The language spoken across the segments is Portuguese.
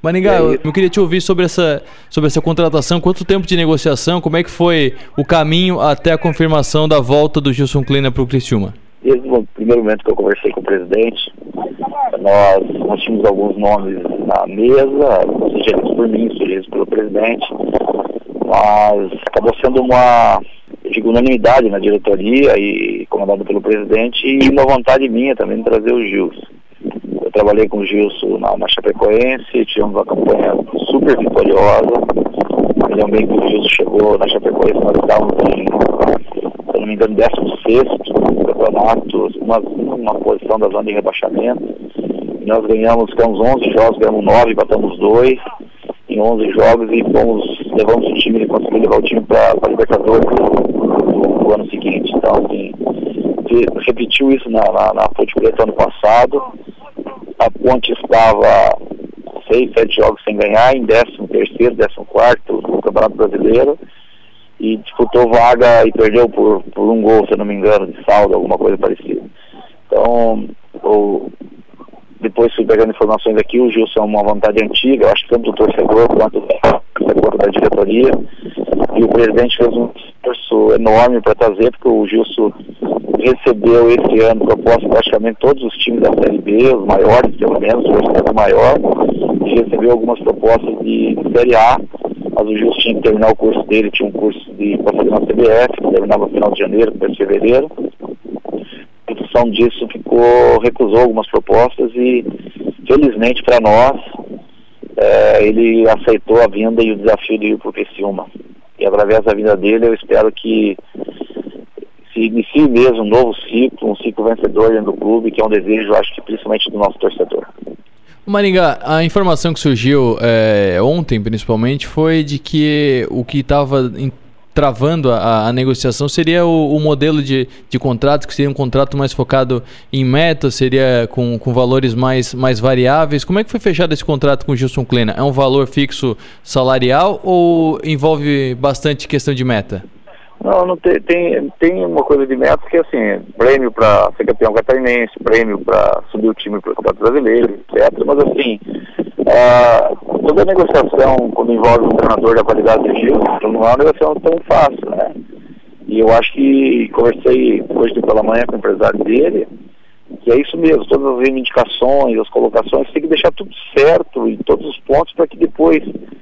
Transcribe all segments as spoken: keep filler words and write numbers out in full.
Maringá, eu, eu queria te ouvir sobre essa, sobre essa contratação. Quanto tempo de negociação? Como é que foi o caminho até a confirmação da volta do Gilson Kleina para o Criciúma? Desde o primeiro momento que eu conversei com o presidente, nós, nós tínhamos alguns nomes na mesa, sugeridos por mim, sugeridos pelo presidente, mas acabou sendo uma, eu digo, unanimidade na diretoria e comandado pelo presidente, e uma vontade minha também de trazer o Gilson. Eu trabalhei com o Gilson na, na Chapecoense, tivemos uma campanha super vitoriosa. Eu lembro bem que o Gilson chegou na Chapecoense, nós estávamos em, se não me engano, décimo sexto no campeonato, uma, uma posição da zona de rebaixamento. E nós ganhamos, ficamos onze jogos, ganhamos nove, batamos dois em onze jogos e fomos, levamos o time, ele conseguiu levar o time para a Libertadores no, no ano seguinte. Então, assim, repetiu isso na, na, na Ponte Preta ano passado. A Ponte estava seis, sete jogos sem ganhar, em décimo terceiro, décimo quarto no Campeonato Brasileiro, e disputou vaga e perdeu por, por um gol, se eu não me engano, de saldo, alguma coisa parecida. Então, o, depois fui pegando informações aqui, o Gilson é uma vontade antiga, eu acho que tanto do torcedor quanto da diretoria, e o presidente fez um esforço enorme para trazer, porque o Gilson recebeu esse ano proposta praticamente todos os times da Série B, os maiores pelo menos, o orçamento maior, e recebeu algumas propostas de Série A, mas o Gilson tinha que terminar o curso dele, tinha um curso de para fazer na C B F, que terminava no final de janeiro, começo de fevereiro. Em função disso, ficou, recusou algumas propostas e, felizmente para nós, é, ele aceitou a vinda e o desafio de ir para o Criciúma. E através da vinda dele, eu espero que se inicie mesmo um novo ciclo, um ciclo vencedor dentro do clube, que é um desejo, acho que principalmente do nosso torcedor. Maringá, a informação que surgiu é, ontem, principalmente, foi de que o que estava travando a, a negociação seria o, o modelo de, de contrato, que seria um contrato mais focado em metas, seria com, com valores mais, mais variáveis. Como é que foi fechado esse contrato com o Gilson Kleina? É um valor fixo salarial ou envolve bastante questão de meta? Não, não tem, tem, tem uma coisa de metas que é assim, prêmio para ser campeão catarinense, prêmio para subir o time para o Campeonato Brasileiro, etcétera. Mas assim, uh, toda a negociação, quando envolve um treinador da qualidade do Gil, não é uma negociação tão fácil, né? E eu acho que conversei hoje pela manhã com o empresário dele, que é isso mesmo, todas as reivindicações, as colocações, tem que deixar tudo certo em todos os pontos para que depois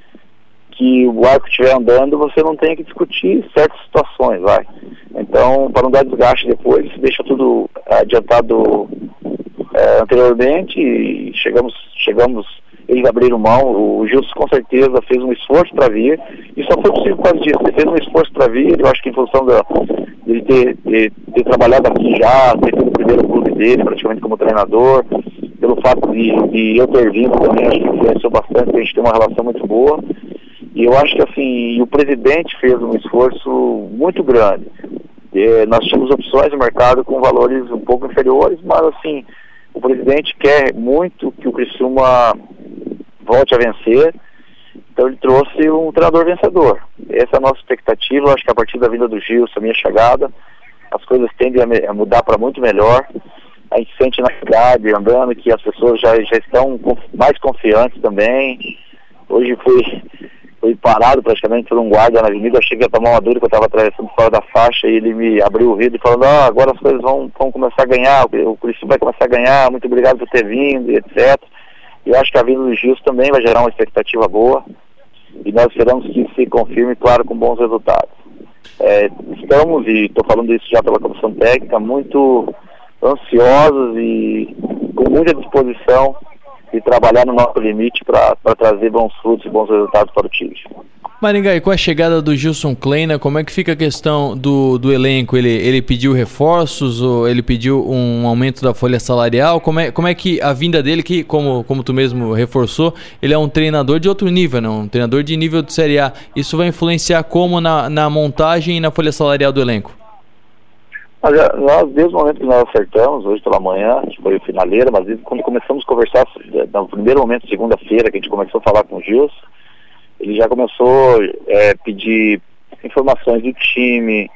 que o barco estiver andando, você não tenha que discutir certas situações, vai. Então, para não dar desgaste depois, deixa tudo adiantado é, anteriormente e chegamos, chegamos, eles abriram mão, o Gilson com certeza fez um esforço para vir, e só foi possível por causa disso, ele fez um esforço para vir, eu acho que em função da, de ele ter, ter, ter trabalhado aqui já, ter sido o primeiro clube dele, praticamente como treinador, pelo fato de, de eu ter vindo também, acho que influenciou bastante, a gente tem uma relação muito boa. E eu acho que assim, o presidente fez um esforço muito grande. E nós tínhamos opções no mercado com valores um pouco inferiores, mas assim, o presidente quer muito que o Criciúma volte a vencer, então ele trouxe um treinador vencedor. Essa é a nossa expectativa. Eu acho que a partir da vinda do Gilson, a minha chegada, as coisas tendem a, a mudar para muito melhor. A gente sente na cidade, andando, que as pessoas já, já estão mais confiantes também. Hoje fui... Fui parado praticamente por um guarda na avenida, eu cheguei a tomar uma dura que eu estava atravessando fora da faixa e ele me abriu o vidro e falou, ah, agora as coisas vão, vão começar a ganhar, o Criciúma vai começar a ganhar, muito obrigado por ter vindo, etcétera. E eu acho que a vinda do Gilson também vai gerar uma expectativa boa e nós esperamos que se confirme, claro, com bons resultados. É, estamos, e estou falando isso já pela comissão técnica, muito ansiosos e com muita disposição e trabalhar no nosso limite para trazer bons frutos e bons resultados para o time. Maringá, e com a chegada do Gilson Kleina, como é que fica a questão do, do elenco? Ele, ele pediu reforços ou ele pediu um aumento da folha salarial? Como é, como é que a vinda dele, que como, como tu mesmo reforçou, ele é um treinador de outro nível, não? Um treinador de nível de Série A. Isso vai influenciar como na, na montagem e na folha salarial do elenco? Mas nós, desde o momento que nós acertamos, hoje pela manhã, que foi finaleira, mas desde quando começamos a conversar, no primeiro momento, segunda-feira, que a gente começou a falar com o Gilson, ele já começou a é, pedir informações do time,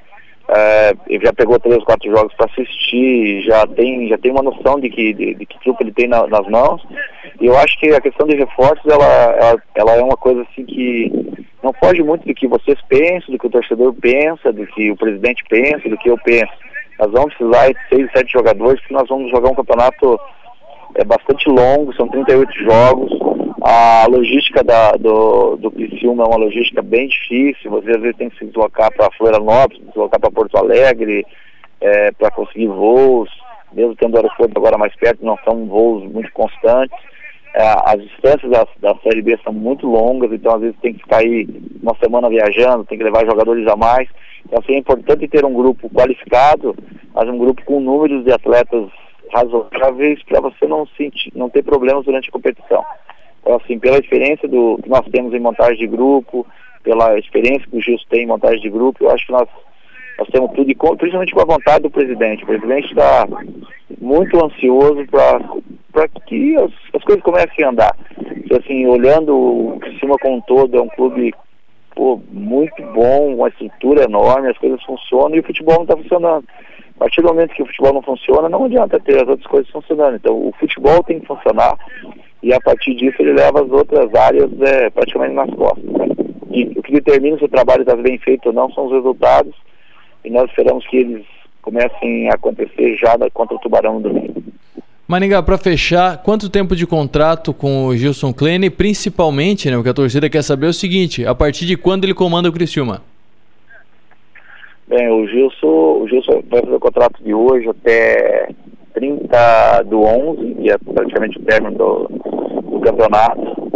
é, ele já pegou três, quatro jogos para assistir, já tem, já tem uma noção de que, de, de que trupe ele tem na, nas mãos. E eu acho que a questão de reforços, ela, ela, ela é uma coisa assim que não foge muito do que vocês pensam, do que o torcedor pensa, do que o presidente pensa, do que eu penso. Nós vamos precisar de seis, sete jogadores, porque nós vamos jogar um campeonato é, bastante longo, são trinta e oito jogos. A logística da, do, do Criciúma é uma logística bem difícil. Você às vezes tem que se deslocar para Florianópolis, se deslocar para Porto Alegre, é, para conseguir voos, mesmo tendo o aeroporto agora mais perto, não são voos muito constantes. É, as distâncias da, da Série B são muito longas, então às vezes tem que ficar aí uma semana viajando, tem que levar jogadores a mais. Então assim, é importante ter um grupo qualificado, mas um grupo com números de atletas razoáveis para você não, sentir, não ter problemas durante a competição. Então assim, pela experiência do, que nós temos em montagem de grupo, pela experiência que o Gilson tem em montagem de grupo, eu acho que nós, nós temos tudo, e com, principalmente com a vontade do presidente. O presidente está muito ansioso para para que as, as coisas comecem a andar. Então, assim, olhando o Criciúma como um todo, é um clube pô, muito bom, uma estrutura enorme, as coisas funcionam e o futebol não está funcionando. A partir do momento que o futebol não funciona, não adianta ter as outras coisas funcionando. Então, o futebol tem que funcionar e a partir disso ele leva as outras áreas é, praticamente nas costas. Né? E o que determina se o trabalho está bem feito ou não são os resultados, e nós esperamos que eles comecem a acontecer já contra o Tubarão no domingo. Maringá, para fechar, quanto tempo de contrato com o Gilson Klein? Principalmente, né, o que a torcida quer saber é o seguinte, a partir de quando ele comanda o Criciúma? Bem, o Gilson, o Gilson vai fazer o contrato de hoje até trinta do onze, que é praticamente o término do, do campeonato.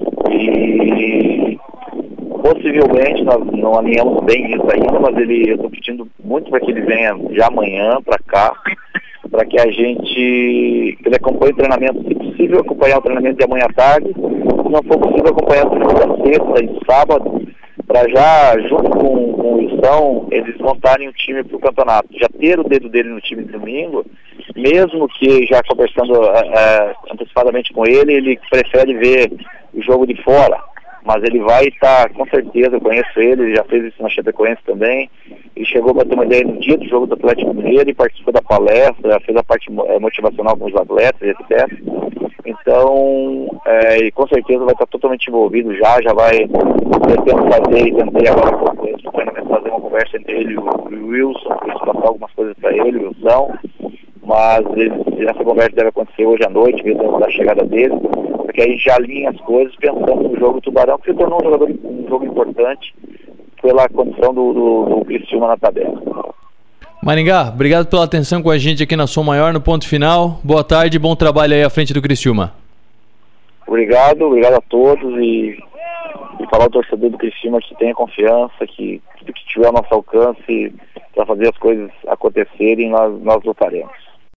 E possivelmente nós não alinhamos bem isso ainda, mas ele, eu estou pedindo muito para que ele venha já amanhã para cá, para que a gente, que ele acompanhe o treinamento, se possível acompanhar o treinamento de amanhã à tarde, se não for possível acompanhar o treinamento da sexta e sábado, para já, junto com, com o Wilson, eles montarem o time para o campeonato. Já ter o dedo dele no time de domingo, mesmo que já conversando é, antecipadamente com ele, ele prefere ver o jogo de fora. Mas ele vai estar, com certeza, eu conheço ele, ele já fez isso na Chapecoense também. Ele chegou para ter uma ideia no dia do jogo do Atlético Mineiro e participou da palestra, fez a parte motivacional com os atletas, etcétera. Então, é, e com certeza vai estar totalmente envolvido já, já vai pretendo fazer, e tentei agora com esse treinamento fazer uma conversa entre ele e o Wilson, passar algumas coisas para ele, o Wilson. Mas ele, essa conversa deve acontecer hoje à noite, mesmo da chegada dele, porque aí já alinha as coisas pensando no jogo do Tubarão, que se tornou um, jogador, um jogo importante pela condição do, do, do Criciúma na tabela. Maringá, obrigado pela atenção com a gente aqui na Som Maior, no Ponto Final. Boa tarde e bom trabalho aí à frente do Criciúma. Obrigado, obrigado a todos e, e falar ao torcedor do Criciúma que tenha confiança, que tudo que tiver ao nosso alcance para fazer as coisas acontecerem, nós, nós lutaremos.